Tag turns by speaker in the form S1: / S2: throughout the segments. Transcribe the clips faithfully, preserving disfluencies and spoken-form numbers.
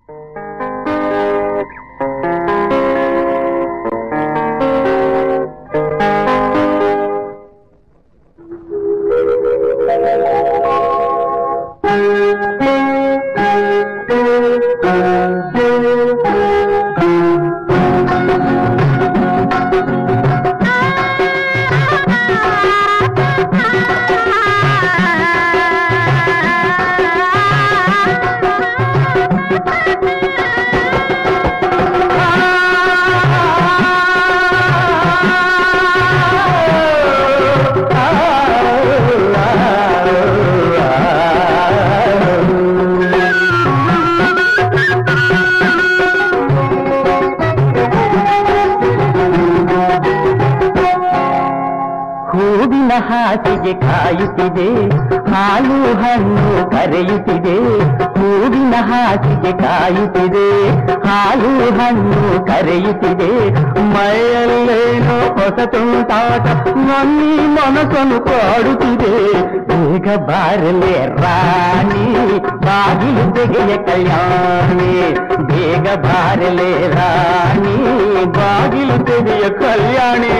S1: ಹಾಸಿಗೆ ಕಾಯುತ್ತಿದೆ, ಹಾಲು ಹಣ್ಣು ಕರೆಯುತ್ತಿದೆ. ಹೂವಿನ ಹಾಸಿಗೆ ಕಾಯುತ್ತಿದೆ, ಹಾಲು ಹಣ್ಣು ಕರೆಯುತ್ತಿದೆ. ಮೈಯಲ್ಲೇನೋ ಹೊಸ ತುಂಟಾಟ ನನ್ನಿ ಮನಸ್ಸನ್ನು ಕಾಡುತ್ತಿದೆ. ಬೇಗ ಬಾರಲೆ ರಾಣಿ, ಬಾಗಿಲು ತೆಗೆಯ ಕಲ್ಯಾಣಿ. ಬೇಗ ಬಾರಲೆ ರಾಣಿ, ಬಾಗಿಲು ತೆಗೆಯ ಕಲ್ಯಾಣಿ.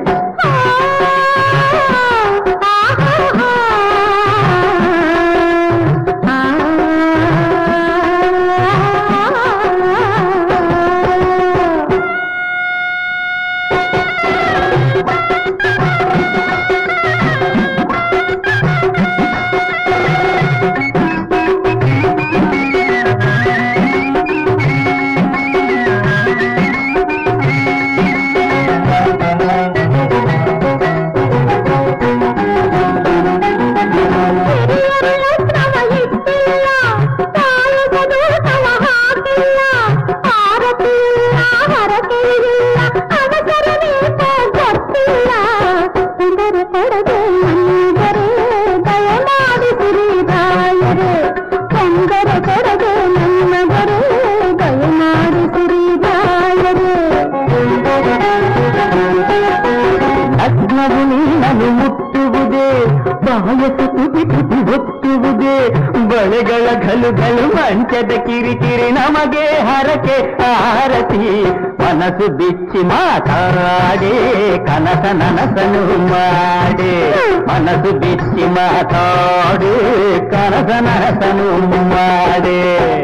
S1: ಬಳೆಗಳ ಘಲು ಘಲು ಮಂಚದ ಕಿರಿಕಿರಿ ನಮಗೆ ಹರಕೆ ಆರತಿ. ಮನಸ್ಸು ಬಿಚ್ಚಿ ಮಾತಾಡೆ ಕನಸ ನನಸನು ಮಾಡೆ. ಮನಸ್ಸು ಬಿಚ್ಚಿ ಮಾತಾಡೆ ಕನಸ ನನಸನು ಮಾಡೆ.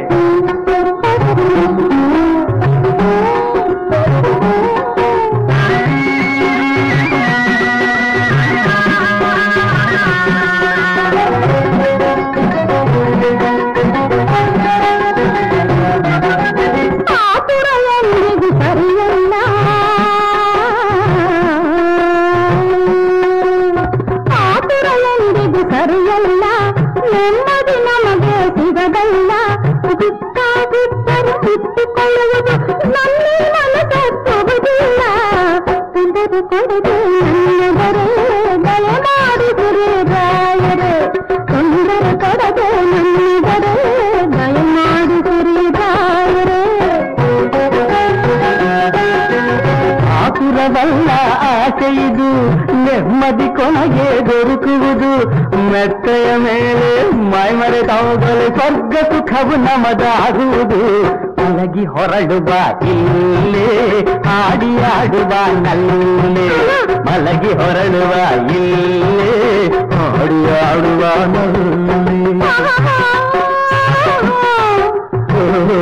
S1: ಆತುರವಲ್ಲ ಆಸೆಯಿದು, ನೆಮ್ಮದಿ ಕೊನೆಗೆ ದೊರಕುವುದು. ಮೆತ್ತೆಯ ಮೇಲೆ ಮೈ ಮರೆತಾಗಲು ಸ್ವರ್ಗ ಸುಖವು ನಮದಾಗುವುದು. ಒಳಗಿ ಹೊರಡುವ ಇಲ್ಲೇ ಹಾಡಿ ಆಡುವ ನಲ್ಲೇ. ಮಲಗಿ ಹೊರಡುವ ಇಲ್ಲೇ ಹಾಡಿ ಆಡುವ ನಲ್ಲೇ.